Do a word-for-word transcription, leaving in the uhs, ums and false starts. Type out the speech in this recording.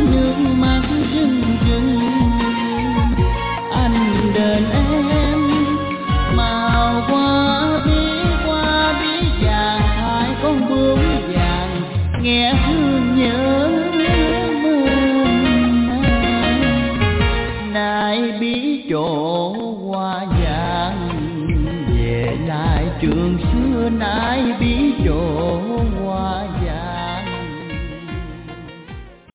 nước mắt rưng rưng. Anh đền em màu qua biết qua biết vàng hai con bướm vàng nghe thương nhớ mơn. Nay biết chỗ hoa vàng về lại trường xưa, nay biết